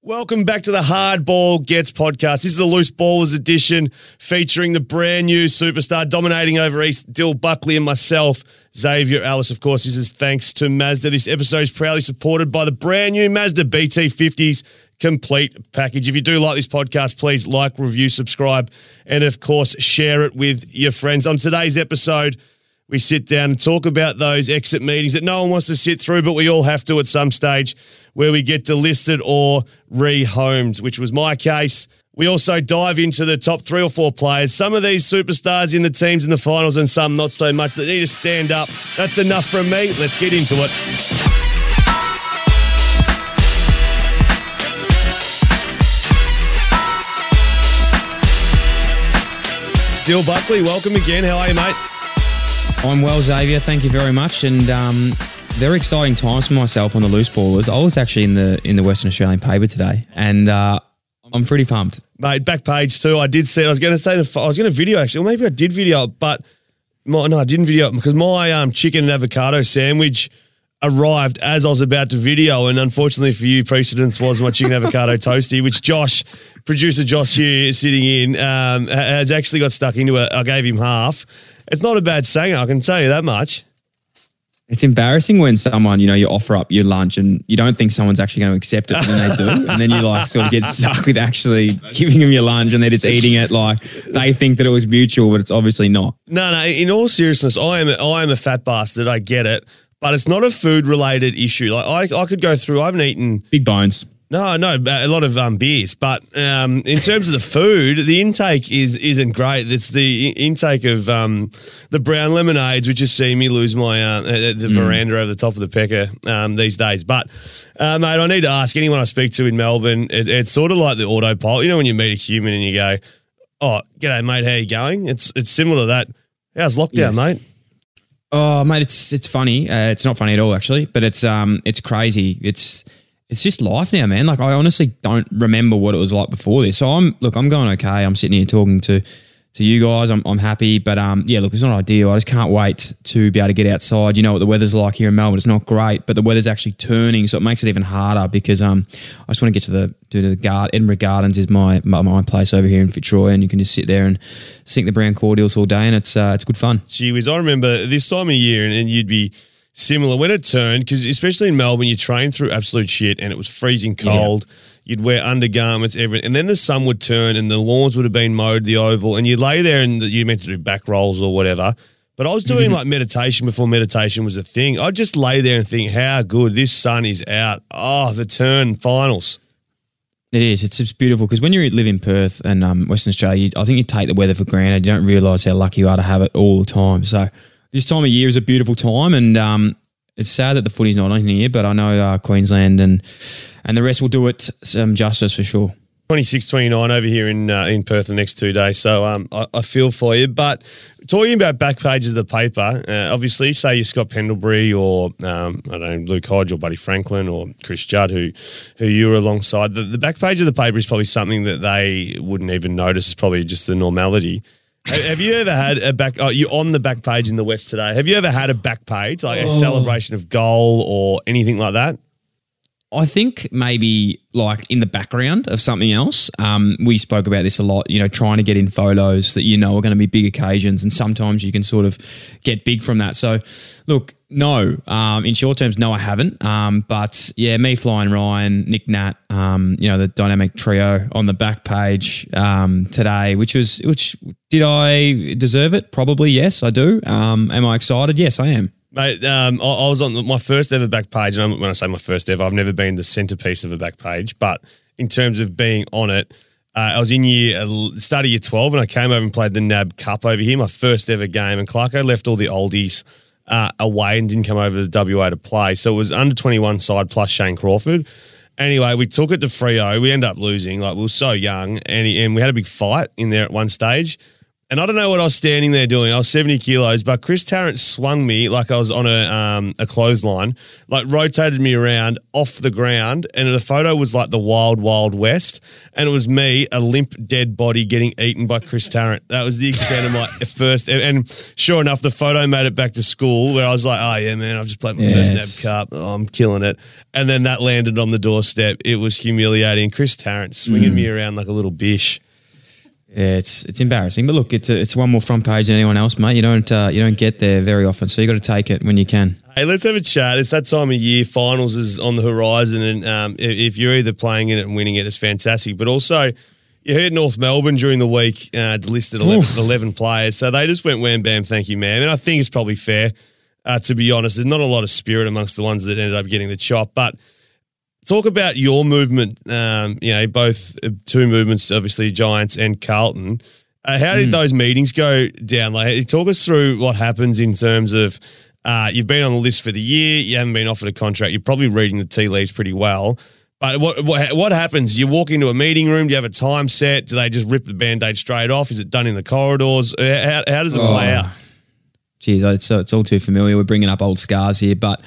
Welcome back to the Hardball Gets podcast. This is a Loose Ballers edition featuring the brand new superstar dominating over East, Dill Buckley, and myself, Xavier Ellis. Of course, this is thanks to Mazda. This episode is proudly supported by the brand new Mazda BT50s complete package. If you do like this podcast, please like, review, subscribe, and of course, share it with your friends. On today's episode, we sit down and talk about those exit meetings that no one wants to sit through, but we all have to at some stage, where we get delisted or rehomed, which was my case. We also dive into the top 3 or 4 players, some of these superstars in the teams in the finals and some not so much that need to stand up. That's enough from me. Let's get into it. Dill Buckley, welcome again. How are you, mate? I'm well, Xavier. Thank you very much. And very exciting times for myself on the Loose Ballers. I was actually in the Western Australian paper today, and I'm pretty pumped. Mate, back page too. I did see it. I was going to video actually, or maybe I did video it, but I didn't video it because my chicken and avocado sandwich arrived as I was about to video, and unfortunately for you, precedence was my chicken avocado toasty, which producer Josh here sitting in, has actually got stuck into it. I gave him half. It's not a bad saying, I can tell you that much. It's embarrassing when someone, you offer up your lunch and you don't think someone's actually going to accept it, and then they do. And then you sort of get stuck with actually giving them your lunch and they're just eating it like they think that it was mutual, but it's obviously not. No, in all seriousness, I am a fat bastard. I get it. But it's not a food-related issue. Like I could go through, I haven't eaten... Big bones. No, a lot of beers. But in terms of the food, the intake isn't great. It's the intake of the brown lemonades, which has seen me lose my the veranda over the top of the pecker these days. But, mate, I need to ask anyone I speak to in Melbourne, it's sort of like the autopilot. You know when you meet a human and you go, oh, g'day, mate, how you going? It's similar to that. How's lockdown, mate? Oh, mate, it's funny. It's not funny at all, actually, but it's crazy. It's just life now, man. Like, I honestly don't remember what it was like before this. So I'm going okay. I'm sitting here talking to you guys. I'm happy, but it's not ideal. I just can't wait to be able to get outside. You know what the weather's like here in Melbourne. It's not great, but the weather's actually turning, so it makes it even harder because I just want to get to the Edinburgh Gardens is my place over here in Fitzroy, and you can just sit there and sink the brown cordials all day, and it's good fun. Gee whiz, I remember this time of year, and you'd be similar when it turned, because especially in Melbourne, you trained through absolute shit and it was freezing cold. Yeah. You'd wear undergarments, everything. And then the sun would turn and the lawns would have been mowed, the oval, and you'd lay there and you meant to do back rolls or whatever. But I was doing like meditation before meditation was a thing. I'd just lay there and think, how good, this sun is out. Oh, the turn finals. It is. It's just beautiful because when you live in Perth and Western Australia, I think you take the weather for granted. You don't realise how lucky you are to have it all the time. So this time of year is a beautiful time, and it's sad that the footy's not on here, but I know Queensland and the rest will do it some justice for sure. 26, 29 over here in Perth the next 2 days, so I feel for you. But talking about back pages of the paper, obviously, say you're Scott Pendlebury or Luke Hodge or Buddy Franklin or Chris Judd, who you were alongside. The back page of the paper is probably something that they wouldn't even notice. It's probably just the normality. Have you ever had a back? Oh, you're on the back page in the West today. Have you ever had a back page, like a celebration of goal or anything like that? I think maybe like in the background of something else. We spoke about this a lot, trying to get in photos that are going to be big occasions, and sometimes you can sort of get big from that. So, look, no. In short terms, no, I haven't. But yeah, me, Flying Ryan, Nick Nat, the dynamic trio on the back page today, which did I deserve it? Probably, yes, I do. Am I excited? Yes, I am. Mate, I was on my first ever back page, and when I say my first ever, I've never been the centrepiece of a back page, but in terms of being on it, I was in start of year 12, and I came over and played the NAB Cup over here, my first ever game, and Clarko left all the oldies away and didn't come over to WA to play, so it was under 21 side plus Shane Crawford. Anyway, we took it to Freo. We ended up losing. Like, we were so young, and we had a big fight in there at one stage. And I don't know what I was standing there doing. I was 70 kilos, but Chris Tarrant swung me like I was on a clothesline, like rotated me around off the ground. And the photo was like the wild, wild west. And it was me, a limp, dead body getting eaten by Chris Tarrant. That was the extent of my first. And sure enough, the photo made it back to school where I was like, oh, yeah, man, I've just played my first NAB Cup. Oh, I'm killing it. And then that landed on the doorstep. It was humiliating. Chris Tarrant swinging me around like a little bish. Yeah, it's embarrassing, but look, it's one more front page than anyone else, mate. You don't get there very often, so you got to take it when you can. Hey, let's have a chat. It's that time of year. Finals is on the horizon, and if you're either playing in it and winning it, it's fantastic. But also, you heard North Melbourne during the week listed 11 players, so they just went wham bam, thank you, man. And I think it's probably fair, to be honest. There's not a lot of spirit amongst the ones that ended up getting the chop, but. Talk about your movement, both two movements, obviously Giants and Carlton. How did those meetings go down? Like, talk us through what happens in terms of you've been on the list for the year, you haven't been offered a contract, you're probably reading the tea leaves pretty well. But what happens? You walk into a meeting room, do you have a time set? Do they just rip the Band-Aid straight off? Is it done in the corridors? How does it play out? Geez, it's all too familiar. We're bringing up old scars here, but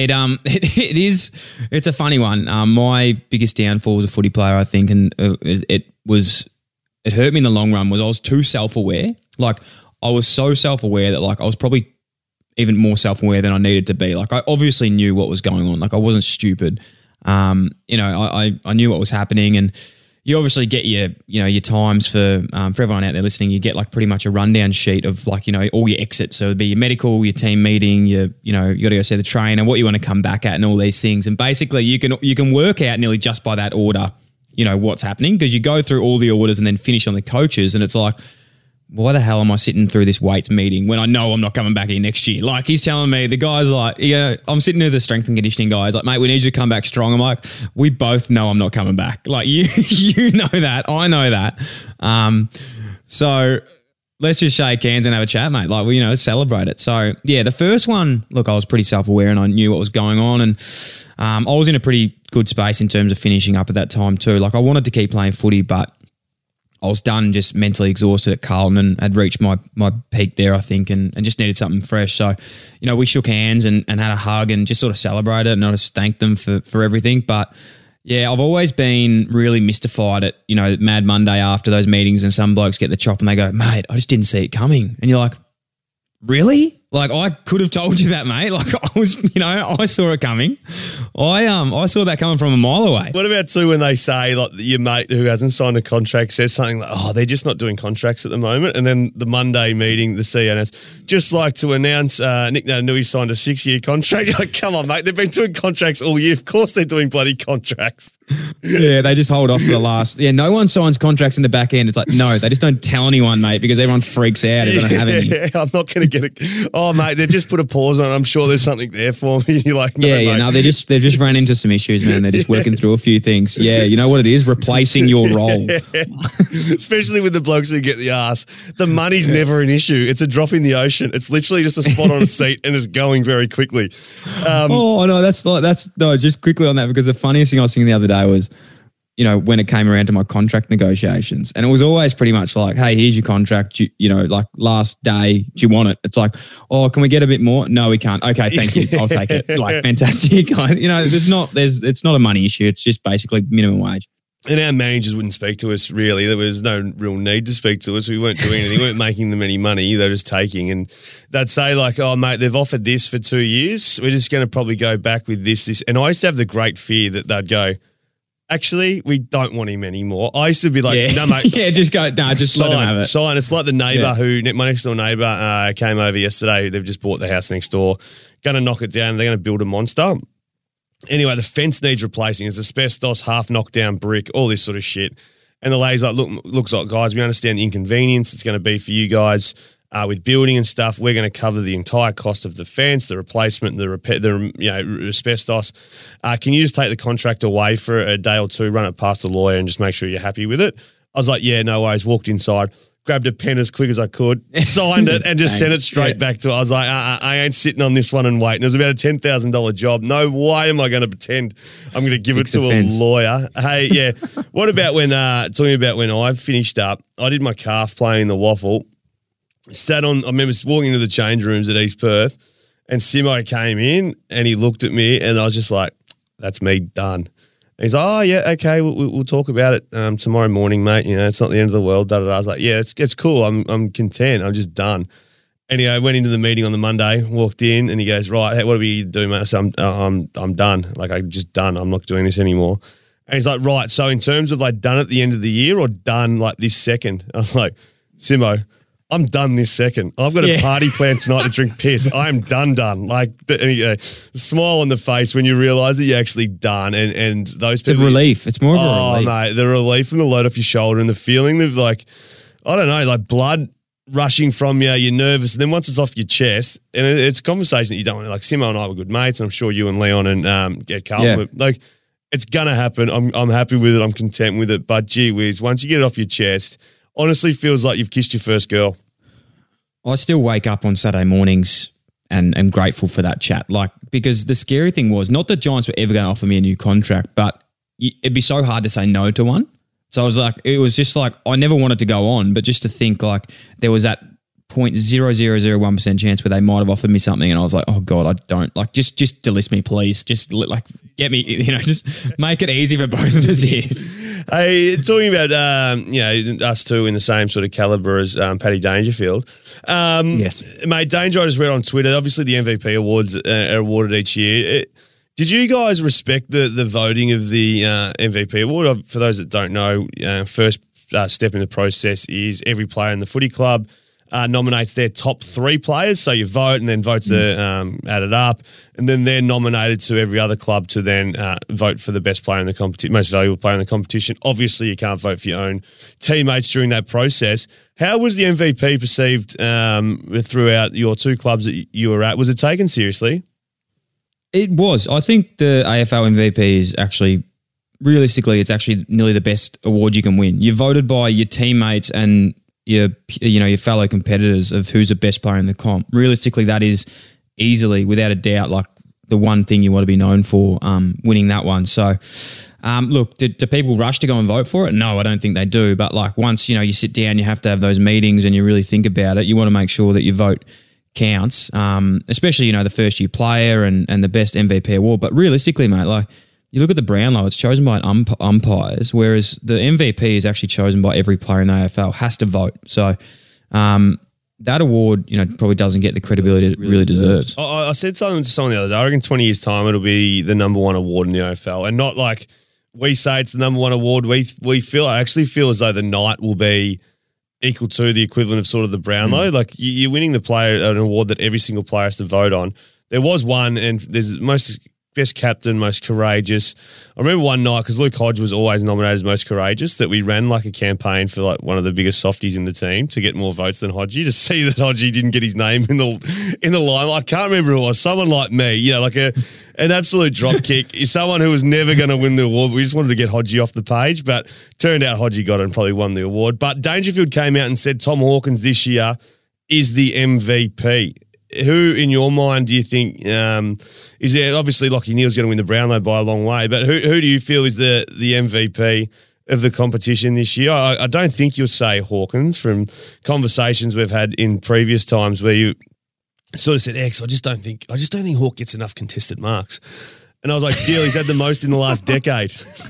it's a funny one. My biggest downfall as a footy player, I think, and it hurt me in the long run, was I was too self-aware. Like, I was so self-aware that, like, I was probably even more self-aware than I needed to be. Like, I obviously knew what was going on. Like, I wasn't stupid. I knew what was happening, and you obviously get your times for everyone out there listening. You get like pretty much a rundown sheet of like, all your exits. So it'd be your medical, your team meeting, you got to go see the trainer, what you want to come back at, and all these things. And basically, you can work out nearly just by that order, what's happening, because you go through all the orders and then finish on the coaches, and it's like, why the hell am I sitting through this weights meeting when I know I'm not coming back here next year? Like, he's telling me, the guy's like, I'm sitting near the strength and conditioning guy. He's like, mate, we need you to come back strong. I'm like, we both know I'm not coming back. Like, you know that. I know that. So let's just shake hands and have a chat, mate. Like, celebrate it. So, yeah, the first one, look, I was pretty self-aware and I knew what was going on. And I was in a pretty good space in terms of finishing up at that time too. Like, I wanted to keep playing footy, but I was done, just mentally exhausted at Carlton, and had reached my peak there, I think, and just needed something fresh. So, we shook hands and had a hug and just sort of celebrated, and I just thanked them for everything. But yeah, I've always been really mystified at, Mad Monday after those meetings, and some blokes get the chop and they go, mate, I just didn't see it coming. And you're like, really? Like, I could have told you that, mate. Like, I was, I saw it coming. I saw that coming from a mile away. What about too when they say, like, your mate who hasn't signed a contract says something like, oh, they're just not doing contracts at the moment, and then the Monday meeting, the CNS, just like to announce Nick Naitanui signed a 6-year contract. You're like, come on, mate, they've been doing contracts all year. Of course they're doing bloody contracts. Yeah, they just hold off for the last. Yeah, no one signs contracts in the back end. It's like, no, they just don't tell anyone, mate, because everyone freaks out if they don't have any. Yeah, I'm not going to get it. Oh, mate, they've just put a pause on it. I'm sure there's something there for me. You're like, no, yeah, no, they've just ran into some issues, man. They're just working through a few things. Yeah, you know what it is? Replacing your role. Especially with the blokes who get the ass. The money's never an issue. It's a drop in the ocean. It's literally just a spot on a seat and it's going very quickly. Just quickly on that, because the funniest thing I was thinking the other day was, when it came around to my contract negotiations, and it was always pretty much like, hey, here's your contract, like last day, do you want it? It's like, oh, can we get a bit more? No, we can't. Okay, thank you. I'll take it. Like, fantastic. It's not a money issue. It's just basically minimum wage. And our managers wouldn't speak to us, really. There was no real need to speak to us. We weren't doing anything. We weren't making them any money. They were just taking. And they'd say, like, oh, mate, they've offered this for 2 years. We're just going to probably go back with this. And I used to have the great fear that they'd go, actually, we don't want him anymore. I used to be like, no, mate. Yeah, just go, no, just sign, let him have it. Sign. It's like the neighbour my next door neighbour came over yesterday. They've just bought the house next door, going to knock it down. They're going to build a monster. Anyway, the fence needs replacing. It's asbestos, half knocked down brick, all this sort of shit. And the lady's like, looks like, guys, we understand the inconvenience it's going to be for you guys with building and stuff. We're going to cover the entire cost of the fence, the replacement, the repair, asbestos. Can you just take the contract away for a day or two, run it past the lawyer and just make sure you're happy with it? I was like, yeah, no worries. Walked inside, grabbed a pen as quick as I could, signed it, and just sent it straight back to her. I was like, I ain't sitting on this one and waiting. It was about a $10,000 job. No way am I going to pretend I'm going to give it to a lawyer. Hey, yeah. What about when, talking about when I finished up, I did my calf playing the waffle. I remember walking into the change rooms at East Perth, and Simo came in and he looked at me, and I was just like, that's me done. And he's like, oh, yeah, okay, we'll talk about it tomorrow morning, mate. You know, it's not the end of the world. Da, da, da. I was like, yeah, it's cool. I'm content. I'm just done. Anyway, I went into the meeting on the Monday, walked in, and he goes, right, hey, what do we do, mate? I said, I'm done. Like, I'm just done. I'm not doing this anymore. And he's like, right, so in terms of like done at the end of the year or done like this second? I was like, Simo, I'm done this second. I've got a party planned tonight to drink piss. I'm done. Like, the smile on the face when you realise that you're actually done. And those people. It's a relief. It's more of a relief. Oh, mate, the relief and the load off your shoulder and the feeling of like, I don't know, like blood rushing from you, you're nervous. And then once it's off your chest, and it's a conversation that you don't want to, like Simo and I were good mates, and I'm sure you and Leon and get Carlton, like, it's going to happen. I'm happy with it. I'm content with it. But gee whiz, once you get it off your chest, honestly feels like you've kissed your first girl. I still wake up on Saturday mornings and am grateful for that chat. Like, because the scary thing was not that Giants were ever going to offer me a new contract, but it'd be so hard to say no to one. So I was like, it was just like, I never wanted to go on, but just to think like there was that 0.0001% chance where they might have offered me something, and I was like, oh God, I don't, like, just delist me, please. Just like get me, just make it easy for both of us here. Hey, talking about us two in the same sort of caliber as Paddy Dangerfield. Yes, mate. Danger, I just read on Twitter. Obviously, the MVP awards are awarded each year. Did you guys respect the voting of the MVP award? For those that don't know, first step in the process is every player in the footy club nominates their top 3 players. So you vote, and then votes are added up, and then they're nominated to every other club to then vote for the best player in the competition, most valuable player in the competition. Obviously, you can't vote for your own teammates during that process. How was the MVP perceived throughout your 2 clubs that you were at? Was it taken seriously? It was. I think the AFL MVP is actually, realistically, it's actually nearly the best award you can win. You're voted by your teammates and your fellow competitors of who's the best player in the comp. Realistically, that is easily, without a doubt, like the one thing you want to be known for, winning that one. So, look, do people rush to go and vote for it? No, I don't think they do. But like once, you sit down, you have to have those meetings and you really think about it. You want to make sure that your vote counts, especially, the first year player and the best MVP award. But realistically, mate, like, you look at the Brownlow, it's chosen by umpires, whereas the MVP is actually chosen by every player in the AFL, has to vote. So that award, probably doesn't get the credibility it really deserves. I said something to someone the other day. I reckon 20 years' time it'll be the number 1 award in the AFL, and not like we say it's the number 1 award. I actually feel as though the night will be equal to the equivalent of sort of the Brownlow. Like you're winning the player an award that every single player has to vote on. There was one, and there's best captain, most courageous. I remember one night, because Luke Hodge was always nominated as most courageous, that we ran like a campaign for like one of the biggest softies in the team to get more votes than Hodgie, to see that Hodgie didn't get his name in the line. I can't remember who it was. Someone like me, like an absolute drop kick. Is someone who was never going to win the award. We just wanted to get Hodgie off the page, but turned out Hodgie got it and probably won the award. But Dangerfield came out and said Tom Hawkins this year is the MVP. Who, in your mind, do you think is there? Obviously, Lachie Neale's going to win the Brownlow by a long way, but who do you feel is the MVP of the competition this year? I don't think you'll say Hawkins, from conversations we've had in previous times where you sort of said, X, I just don't think Hawk gets enough contested marks. And I was like, deal, he's had the most in the last decade.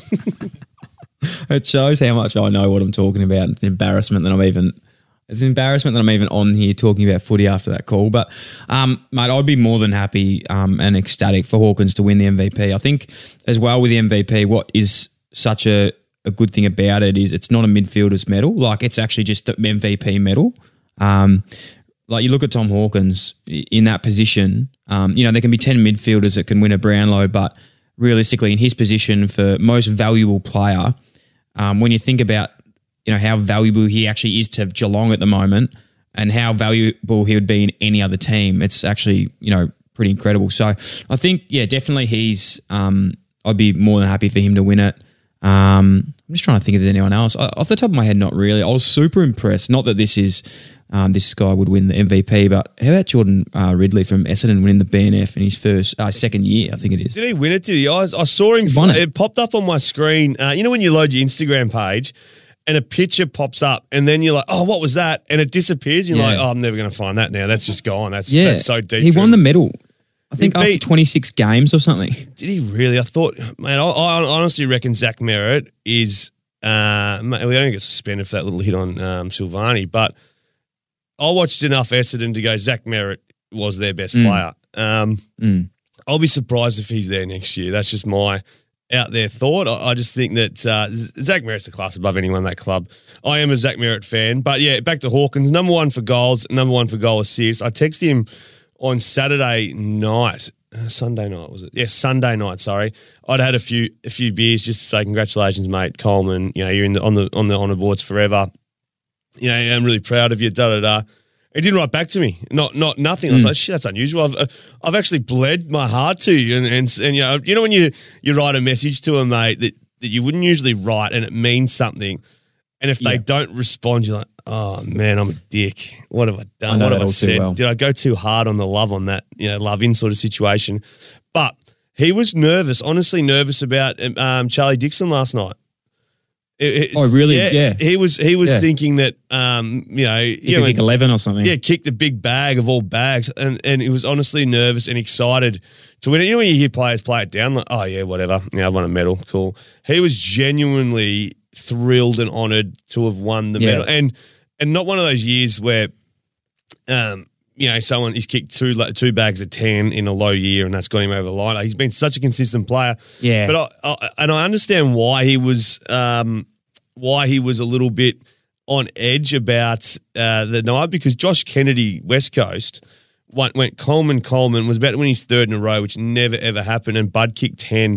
It shows how much I know what I'm talking about. It's an embarrassment that I'm even on here talking about footy after that call. But, mate, I'd be more than happy and ecstatic for Hawkins to win the MVP. I think as well with the MVP, what is such a good thing about it is it's not a midfielder's medal. Like, it's actually just the MVP medal. Like, you look at Tom Hawkins in that position, there can be 10 midfielders that can win a Brownlow, but realistically in his position for most valuable player, when you think about how valuable he actually is to Geelong at the moment and how valuable he would be in any other team, it's actually, pretty incredible. So I think, definitely he's, I'd be more than happy for him to win it. I'm just trying to think of anyone else. Off the top of my head, not really. I was super impressed. Not that this guy would win the MVP, but how about Jordan Ridley from Essendon winning the BNF in his second year, I think it is. Did he win it? Did he? I saw him. It popped up on my screen. When you load your Instagram page, and a picture pops up, and then you're like, oh, what was that? And it disappears. You're Yeah. like, oh, I'm never going to find that now. That's just gone. That's so deep. He won the him. medal. I think He after beat- 26 games or something. Did he really? I thought, man, I honestly reckon Zach Merritt is, we only get suspended for that little hit on Silvani, but I watched enough Essendon to go, Zach Merritt was their best player. I'll be surprised if he's there next year. That's just my out there thought. I just think that Zach Merritt's a class above anyone in that club. I am a Zach Merritt fan. But yeah, back to Hawkins. Number one for goals, number one for goal assists. I texted him on Saturday night. Sunday night, was it? Yeah, Sunday night, sorry. I'd had a few beers just to say congratulations, mate, Coleman. You know, you're on the honour boards forever. You know, I'm really proud of you, da-da-da. He didn't write back to me. Nothing. I was like, shit, that's unusual. I've actually bled my heart to you. And you know when you write a message to a mate that you wouldn't usually write and it means something. And if they don't respond, you're like, oh man, I'm a dick. What have I done? What have I said? Well. Did I go too hard on the love on that, love-in sort of situation? But he was nervous, honestly nervous about Charlie Dixon last night. Really? Yeah. He was thinking that, he could kick 11 or something. Yeah, kick the big bag of all bags. And he was honestly nervous and excited to win it. You know when you hear players play it down, like, oh yeah, whatever. Yeah, I've won a medal. Cool. He was genuinely thrilled and honoured to have won the medal. And not one of those years where, someone he's kicked two bags of 10 in a low year and that's got him over the line. He's been such a consistent player. Yeah. But I understand why he was a little bit on edge about the night, because Josh Kennedy, West Coast, went Coleman, was about to win his third in a row, which never, ever happened, and Bud kicked 10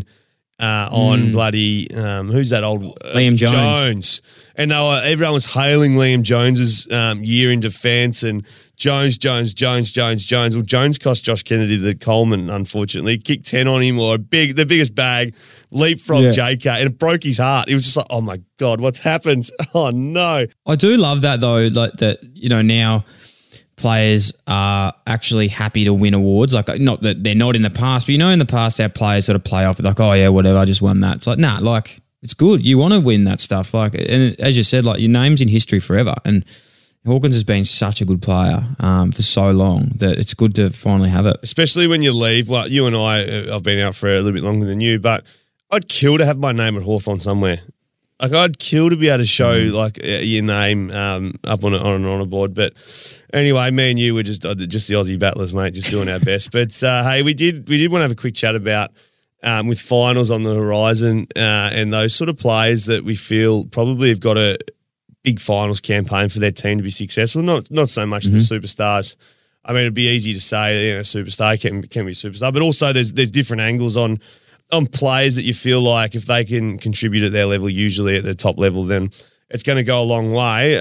on bloody, who's that old? Liam Jones. And everyone was hailing Liam Jones's year in defence, and Jones. Well, Jones cost Josh Kennedy the Coleman, unfortunately. Kicked 10 on him, or the biggest bag, leapfrog JK, and it broke his heart. He was just like, oh my God, what's happened? Oh no. I do love that though, like that, now players are actually happy to win awards. Like, not that they're not in the past, but in the past our players sort of play off it like, oh yeah, whatever, I just won that. It's like, nah, like it's good. You want to win that stuff. Like, and as you said, like your name's in history forever. And Hawkins has been such a good player for so long that it's good to finally have it. Especially when you leave. Well, you and I've been out for a little bit longer than you, but I'd kill to have my name at Hawthorn somewhere. Like, I'd kill to be able to show like your name up on an honour board. But anyway, me and you were just the Aussie battlers, mate, just doing our best. But hey, we did want to have a quick chat about with finals on the horizon and those sort of players that we feel probably have got a big finals campaign for their team to be successful. Not so much the superstars. I mean, it'd be easy to say superstar can be a superstar, but also there's different angles on players that you feel like if they can contribute at their level, usually at the top level, then it's going to go a long way.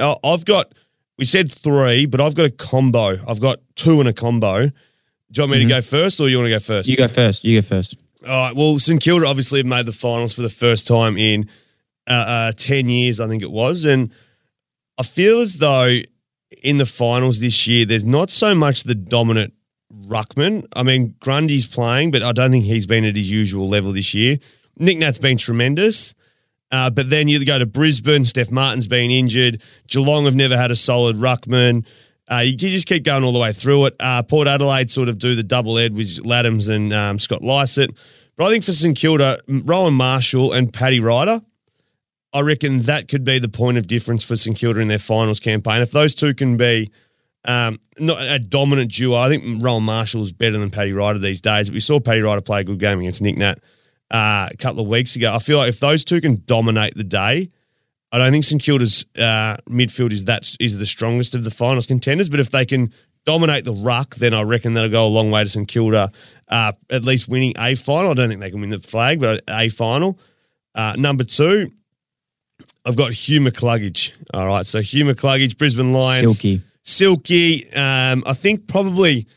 We said 3, but I've got a combo. I've got 2 in a combo. Do you want me to go first, or you want to go first? You go first. All right. Well, St Kilda obviously have made the finals for the first time in 10 years, I think it was. And I feel as though in the finals this year, there's not so much the dominant ruckman. I mean, Grundy's playing, but I don't think he's been at his usual level this year. Nick Nat's been tremendous. But then you go to Brisbane, Steph Martin's been injured. Geelong have never had a solid ruckman. You just keep going all the way through it. Port Adelaide sort of do the double ed with Laddams and Scott Lysett. But I think for St Kilda, Rowan Marshall and Paddy Ryder, I reckon that could be the point of difference for St Kilda in their finals campaign. If those two can be not a dominant duo, I think Rowan Marshall's better than Paddy Ryder these days. But we saw Paddy Ryder play a good game against Nick Nat a couple of weeks ago. I feel like if those two can dominate the day, I don't think St Kilda's midfield is the strongest of the finals contenders. But if they can dominate the ruck, then I reckon that'll go a long way to St Kilda at least winning a final. I don't think they can win the flag, but a final. Number 2, I've got Hugh McCluggage. All right, so Hugh McCluggage, Brisbane Lions. Silky. I think probably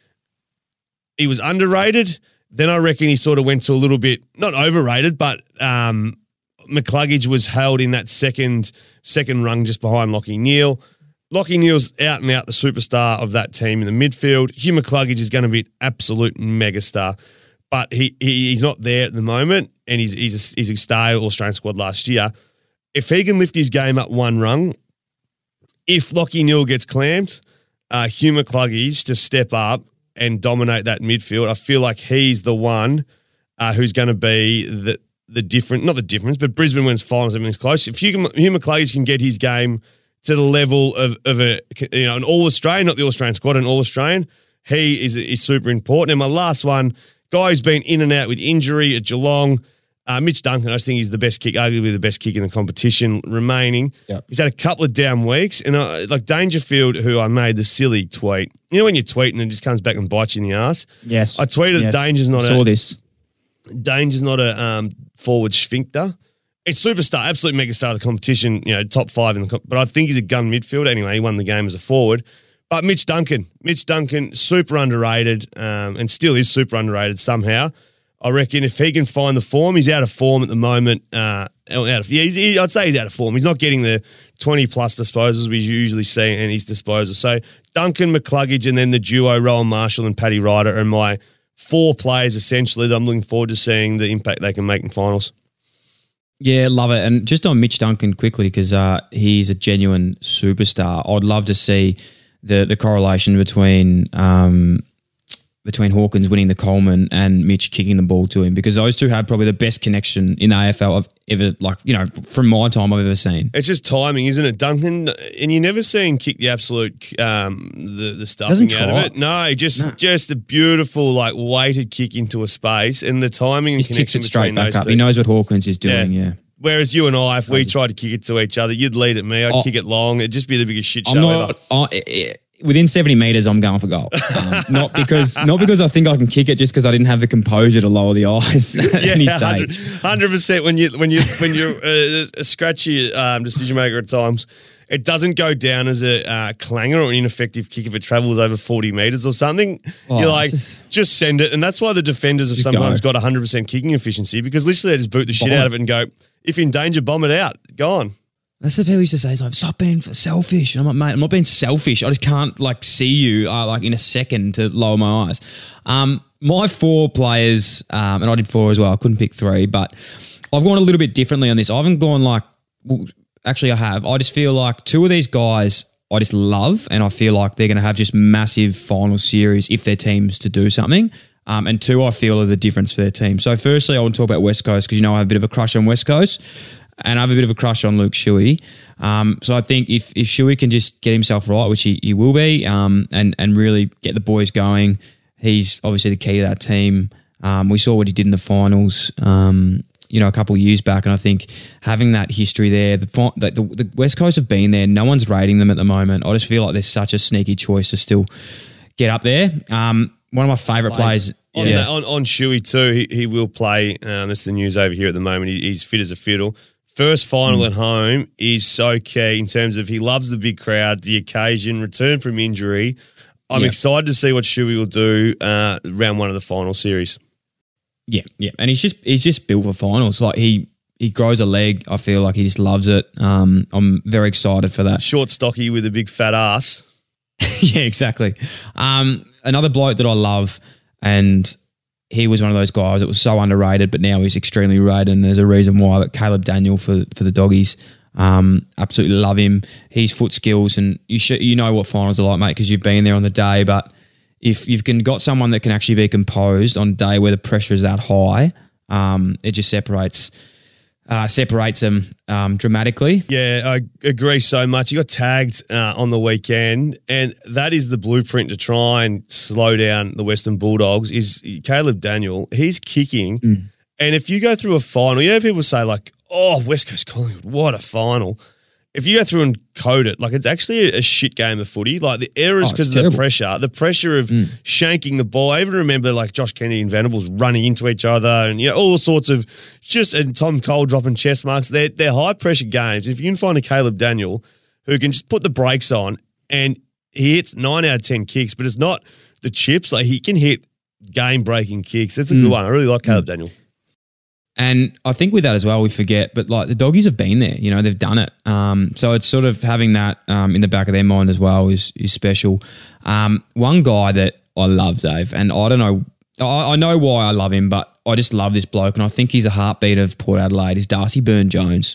he was underrated. Then I reckon he sort of went to a little bit, not overrated, but McCluggage was held in that second rung just behind Lachie Neale. Lachie Neale's out and out the superstar of that team in the midfield. Hugh McCluggage is going to be an absolute megastar, but he's not there at the moment, and he's a star Australian squad last year. if he can lift his game up one rung, if Lachie Neale gets clamped, Hugh McCluggage to step up and dominate that midfield. I feel like he's the one who's going to be the different, not the difference, but Brisbane wins finals, everything's close. If Hugh McCluggage can get his game to the level of an All-Australian, not the All-Australian squad, an All-Australian, he is super important. And my last one, guy who's been in and out with injury at Geelong, Mitch Duncan. I just think he's the best kick, arguably the best kick in the competition remaining. Yep. He's had a couple of down weeks. And like Dangerfield, who I made the silly tweet. You know when you tweet and it just comes back and bites you in the ass? Yes. I tweeted yes. Danger's not Danger's not a forward sphincter. It's superstar, absolute mega star of the competition, top 5 in the but I think he's a gun midfielder. Anyway, he won the game as a forward. But Mitch Duncan, super underrated, and still is super underrated somehow. I reckon if he can find the form, he's out of form at the moment. I'd say he's out of form. He's not getting the 20-plus disposals we usually see in his disposal. So Duncan, McCluggage, and then the duo, Rowan Marshall and Paddy Ryder are my 4 players essentially that I'm looking forward to seeing the impact they can make in finals. Yeah, love it. And just on Mitch Duncan quickly, because he's a genuine superstar. I'd love to see the correlation between Hawkins winning the Coleman and Mitch kicking the ball to him, because those two had probably the best connection in the AFL I've ever, from my time I've ever seen. It's just timing, isn't it, Duncan? And you never see him kick the absolute the stuffing out of it. No, just a beautiful weighted kick into a space, and the timing and connection between those two. He knows what Hawkins is doing. Yeah. Whereas you and I, if we tried to kick it to each other, you'd lead at me, I'd kick it long. It'd just be the biggest shit show ever. Within 70 metres, I'm going for goal. Not because I think I can kick it, just because I didn't have the composure to lower the eyes. Yeah, 100%. When you're a scratchy decision maker at times, it doesn't go down as a clanger or an ineffective kick if it travels over 40 metres or something. You're just send it. And that's why the defenders have sometimes got 100% kicking efficiency, because literally they just boot the shit out of it and go, if in danger, bomb it out. Go on. That's what people used to say. It's like, stop being selfish. And I'm like, mate, I'm not being selfish. I just can't see you in a second to lower my eyes. My 4 players, and I did 4 as well. I couldn't pick 3, but I've gone a little bit differently on this. I haven't gone actually I have. I just feel like 2 of these guys I just love, and I feel like they're going to have just massive final series if their teams to do something. And 2 I feel are the difference for their team. So firstly, I want to talk about West Coast, because I have a bit of a crush on West Coast. And I have a bit of a crush on Luke Shuey. So I think if Shuey can just get himself right, which he will be, and really get the boys going, he's obviously the key to that team. We saw what he did in the finals, a couple of years back, and I think having that history there, the West Coast have been there. No one's rating them at the moment. I just feel like they're such a sneaky choice to still get up there. One of my favourite players. On Shuey too, he will play. That's the news over here at the moment. He's fit as a fiddle. First final at home is so key in terms of he loves the big crowd, the occasion, return from injury. I'm excited to see what Shuey will do round 1 of the final series. Yeah. And he's just built for finals. Like he grows a leg. I feel like he just loves it. I'm very excited for that. Short, stocky with a big fat ass. Yeah, exactly. Another bloke that I love, and he was one of those guys that was so underrated, but now he's extremely rated, and there's a reason why. But Caleb Daniel for the Doggies, absolutely love him. His foot skills, and you know what finals are like, mate, because you've been there on the day. But if you've got someone that can actually be composed on a day where the pressure is that high, it just separates them dramatically. Yeah, I agree so much. He got tagged on the weekend, and that is the blueprint to try and slow down the Western Bulldogs is Caleb Daniel. He's kicking, and if you go through a final, people say West Coast Collingwood, what a final. If you go through and code it, it's actually a shit game of footy. The errors because of the pressure of shanking the ball. I even remember Josh Kennedy and Venables running into each other, and all sorts of and Tom Cole dropping chest marks. They're high pressure games. If you can find a Caleb Daniel who can just put the brakes on, and he hits 9 out of 10 kicks, but it's not the chips. He can hit game breaking kicks. That's a good one. I really like Caleb Daniel. And I think with that as well, we forget, but the Doggies have been there, they've done it. So it's sort of having that in the back of their mind as well is special. One guy that I love, Dave, and I don't know, I know why I love him, but I just love this bloke, and I think he's a heartbeat of Port Adelaide, is Darcy Byrne-Jones.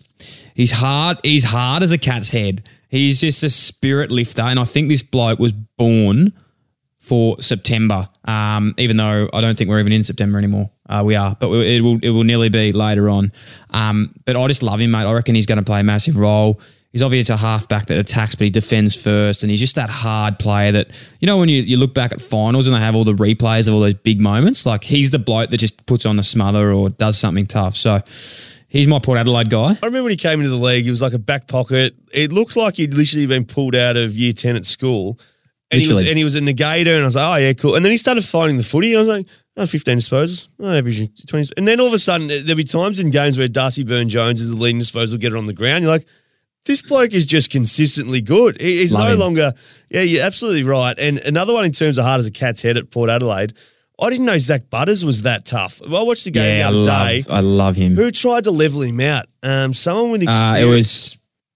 He's hard. He's hard as a cat's head. He's just a spirit lifter, and I think this bloke was born for September. Even though I don't think we're even in September anymore. We are, but it will nearly be later on. But I just love him, mate. I reckon he's going to play a massive role. He's obviously a halfback that attacks, but he defends first, and he's just that hard player that, when you look back at finals and they have all the replays of all those big moments, like he's the bloke that just puts on the smother or does something tough. So he's my Port Adelaide guy. I remember when he came into the league, he was like a back pocket. It looked like he'd literally been pulled out of year 10 at school. And he was a negator, and I was like, oh, yeah, cool. And then he started finding the footy, and I was like, 15 disposals, averaging 20. And then all of a sudden, there'll be times in games where Darcy Byrne-Jones is the leading disposal getter on the ground. You're like, this bloke is just consistently good. He's no longer, you're absolutely right. And another one in terms of hard as a cat's head at Port Adelaide, I didn't know Zach Butters was that tough. I watched the game the other day. I love him. Who tried to level him out? Someone with experience.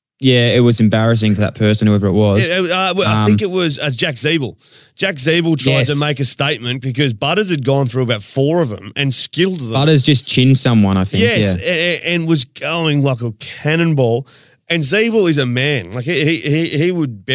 It was embarrassing for that person, whoever it was. I think it was Jack Zeeble. Jack Zeeble tried to make a statement because Butters had gone through about 4 of them and skilled them. Butters just chinned someone, I think. Yes, and was going like a cannonball. And Zeeble is a man. Like he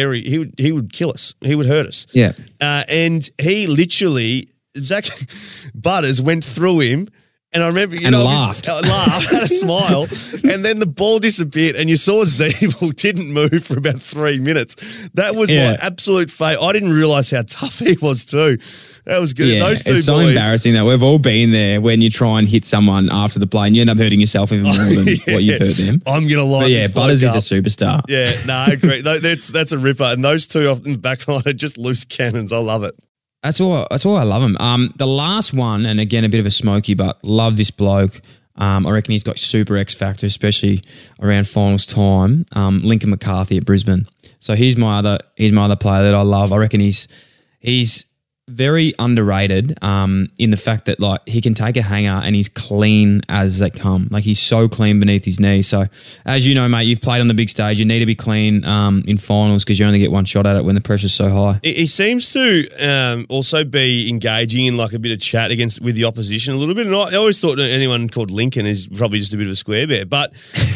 would kill us. He would hurt us. Yeah. And he literally, Zach Butters went through him. And I remember, laughed, had a smile, and then the ball disappeared, and you saw Zeeble didn't move for about 3 minutes. That was my absolute fate. I didn't realise how tough he was too. That was good. Yeah, those two it's so boys, embarrassing that we've all been there when you try and hit someone after the play, and you end up hurting yourself even more than what you hurt them. I'm gonna lie. Yeah, Butters is a superstar. Yeah, no, I agree. That's a ripper, and those two off in the back line are just loose cannons. I love it. That's why I love him. The last one, and again, a bit of a smoky, but love this bloke. I reckon he's got super X factor, especially around finals time. Lincoln McCarthy at Brisbane. So he's my other player that I love. I reckon he's very underrated in the fact that like he can take a hanger and he's clean as they come. Like he's so clean beneath his knee. So as you know, mate, you've played on the big stage. You need to be clean in finals because you only get one shot at it when the pressure's so high. He seems to also be engaging in like a bit of chat with the opposition a little bit. And I always thought that anyone called Lincoln is probably just a bit of a square bear, but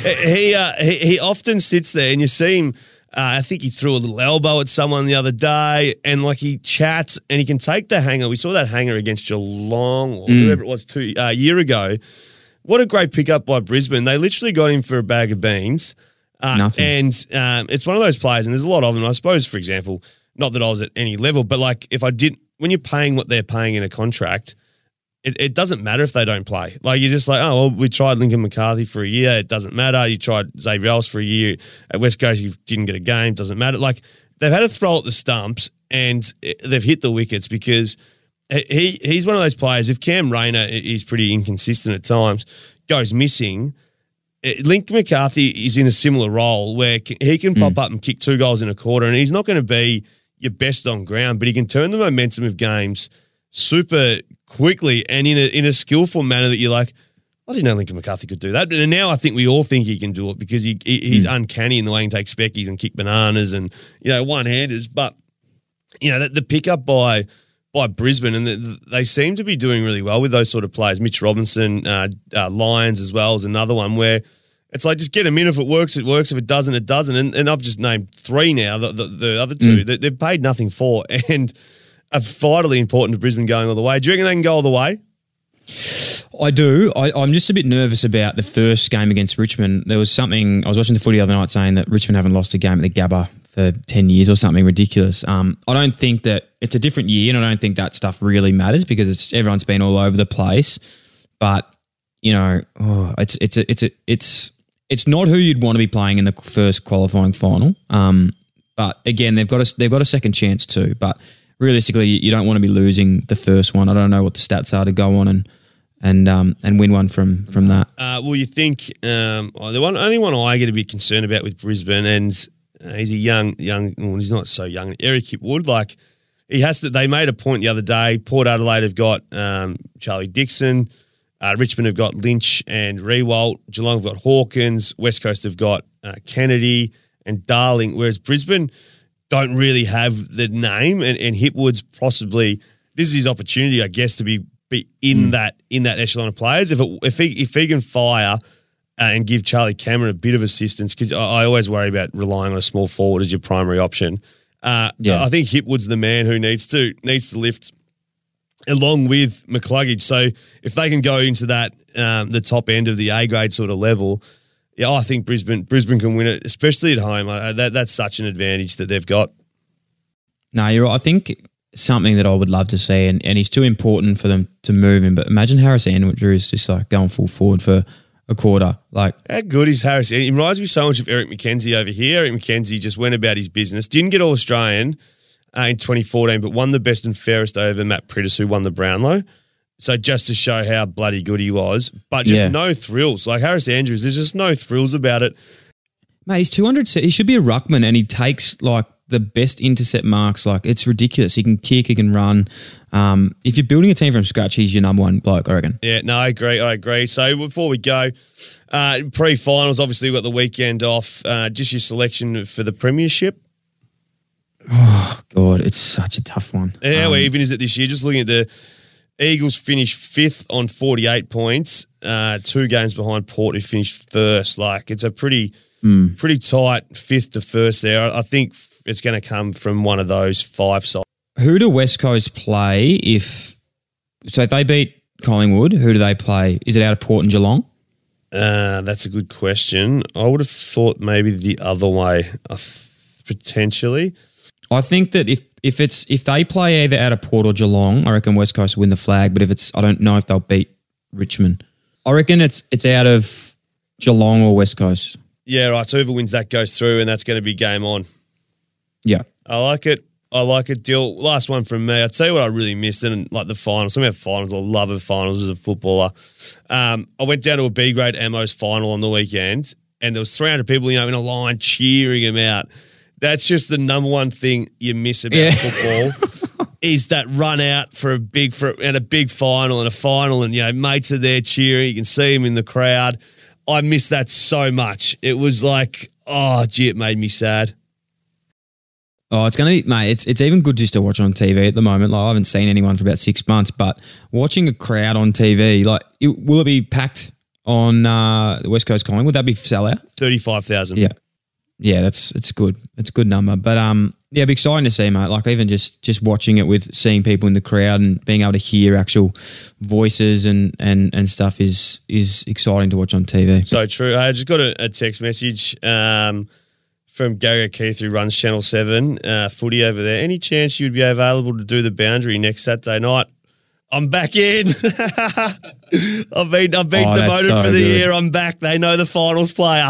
he often sits there and you see him. I think he threw a little elbow at someone the other day, and like he chats and he can take the hanger. We saw that hanger against Geelong or whoever it was a year ago. What a great pickup by Brisbane. They literally got him for a bag of beans. And it's one of those players, and there's a lot of them. I suppose, for example, not that I was at any level, but like when you're paying what they're paying in a contract, it doesn't matter if they don't play. Like you're just like, oh, well, we tried Lincoln McCarthy for a year. It doesn't matter. You tried Xavier Ellis for a year. At West Coast, you didn't get a game. Doesn't matter. Like they've had to throw at the stumps and they've hit the wickets because he's one of those players. If Cam Rayner is pretty inconsistent at times, goes missing, Lincoln McCarthy is in a similar role where he can pop up and kick 2 goals in a quarter, and he's not going to be your best on ground, but he can turn the momentum of games super quickly and in a skillful manner that you're like, I didn't know Lincoln McCarthy could do that. And now I think we all think he can do it because he's uncanny in the way he can take speckies and kick bananas and, one-handers. But, the pickup by Brisbane, and they seem to be doing really well with those sort of players. Mitch Robinson, Lyons as well is another one where it's like just get them in. If it works, it works. If it doesn't, it doesn't. And I've just named 3 now. The other 2, they've paid nothing for and are vitally important to Brisbane going all the way. Do you reckon they can go all the way? I do. I'm just a bit nervous about the first game against Richmond. There was something, I was watching the footy the other night saying that Richmond haven't lost a game at the Gabba for 10 years or something ridiculous. I don't think that it's a different year, and I don't think that stuff really matters because everyone's been all over the place. But, it's not who you'd want to be playing in the first qualifying final. But again, they've got a second chance too. But realistically, you don't want to be losing the first one. I don't know what the stats are to go on and win one from that. Well, you think the only one I get a bit concerned about with Brisbane, and he's a young. Well, he's not so young. Eric Hipwood, like he has to. They made a point the other day. Port Adelaide have got Charlie Dixon. Richmond have got Lynch and Rewalt. Geelong have got Hawkins. West Coast have got Kennedy and Darling. Whereas Brisbane don't really have the name, and Hipwood's possibly this is his opportunity, I guess, to be in that echelon of players. If he can fire and give Charlie Cameron a bit of assistance, because I always worry about relying on a small forward as your primary option. I think Hipwood's the man who needs to lift along with McCluggage. So if they can go into that, the top end of the A grade sort of level, I think Brisbane can win it, especially at home. That's such an advantage that they've got. No, you're right. I think something that I would love to see, and he's too important for them to move him, but imagine Harris Andrews just like going full forward for a quarter. Like, how good is Harris? He reminds me so much of Eric McKenzie over here. Eric McKenzie just went about his business, didn't get All-Australian in 2014, but won the best and fairest over Matt Priddis, who won the Brownlow. So just to show how bloody good he was, but just no thrills. Like Harris Andrews, there's just no thrills about it. Mate, he's 200. He should be a ruckman, and he takes like the best intercept marks. Like, it's ridiculous. He can kick, he can run. If you're building a team from scratch, he's your number one bloke, I reckon. Yeah, no, I agree. So before we go, pre-finals, obviously we've got the weekend off. Just your selection for the premiership. Oh, God, it's such a tough one. How even is it this year? Just looking at the Eagles finished 5th on 48 points, 2 games behind Port, who finished first. Like, it's a pretty tight 5th to 1st there. I think it's going to come from one of those 5 sides. Who do West Coast play if they beat Collingwood, who do they play? Is it out of Port and Geelong? That's a good question. I would have thought maybe the other way, potentially. I think that if they play either out of Port or Geelong, I reckon West Coast will win the flag. But I don't know if they'll beat Richmond. I reckon it's out of Geelong or West Coast. Yeah, right. So whoever wins that goes through, and that's going to be game on. Yeah. I like it, Dill. Last one from me. I'll tell you what I really missed, and like the finals. Some of finals, I love the finals as a footballer. I went down to a B grade Amos final on the weekend, and there was 300 people, in a line cheering him out. That's just the number one thing you miss about football is that run out for a big final and a final, and mates are there cheering. You can see them in the crowd. I miss that so much. It was like, it made me sad. Oh, it's going to be, mate, it's even good just to watch on TV at the moment. Like, I haven't seen anyone for about 6 months, but watching a crowd on TV, like, will it be packed on the West Coast Collingwood? Would that be sellout? 35,000. Yeah, it's good. It's a good number. But it'd be exciting to see, mate. Like, even just watching it with seeing people in the crowd and being able to hear actual voices and stuff is exciting to watch on TV. So true. I just got a text message from Gary O'Keefe, who runs Channel 7 footy over there. Any chance you'd be available to do the boundary next Saturday night? I'm back in. I've been demoted for the year. I'm back. They know the finals player.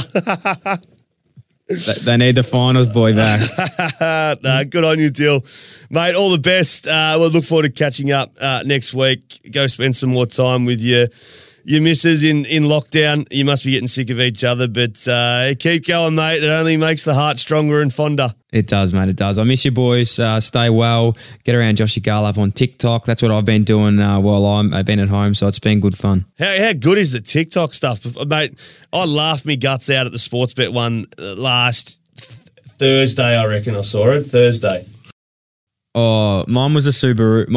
They need the finals boy back. Good on you, Dill. Mate, all the best. We'll look forward to catching up next week. Go spend some more time with your missus in lockdown. You must be getting sick of each other, but keep going, mate. It only makes the heart stronger and fonder. It does, mate. It does. I miss you, boys. Stay well. Get around Joshy Garl up on TikTok. That's what I've been doing while I've been at home, so it's been good fun. How good is the TikTok stuff? Mate, I laughed me guts out at the Sportsbet one last Thursday, I reckon I saw it. Thursday. Oh, mine was a Subaru.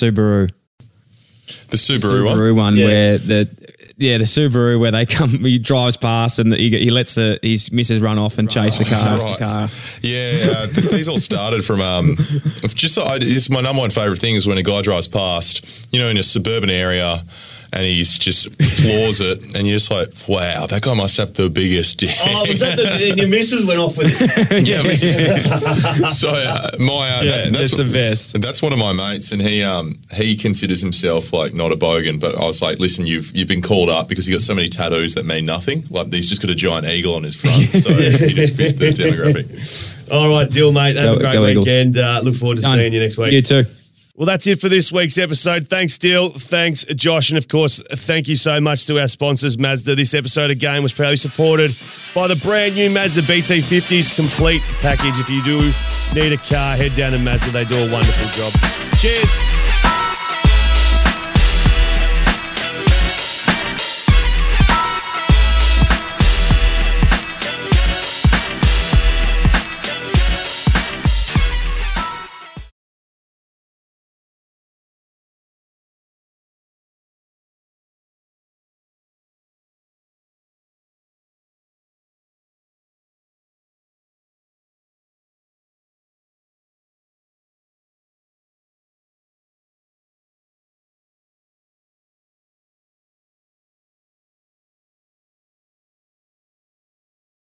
The Subaru one where the Subaru where he drives past and he lets his missus run off and chase the car. Right. Yeah, these all started from it's my number one favourite thing is when a guy drives past, in a suburban area, and he's just floors it, and you're just like, wow, that guy must have the biggest dick. Oh, was that your missus went off with it? Yeah, missus. So that's the best. That's one of my mates, and he considers himself like not a bogan, but I was like, listen, you've been called up because you got so many tattoos that mean nothing. Like he's just got a giant eagle on his front, so he just fit the demographic. All right, Dill, mate. Have a great weekend. Look forward to seeing you next week. You too. Well, that's it for this week's episode. Thanks, Dill. Thanks, Josh. And, of course, thank you so much to our sponsors, Mazda. This episode, again, was proudly supported by the brand new Mazda BT50s complete package. If you do need a car, head down to Mazda. They do a wonderful job. Cheers.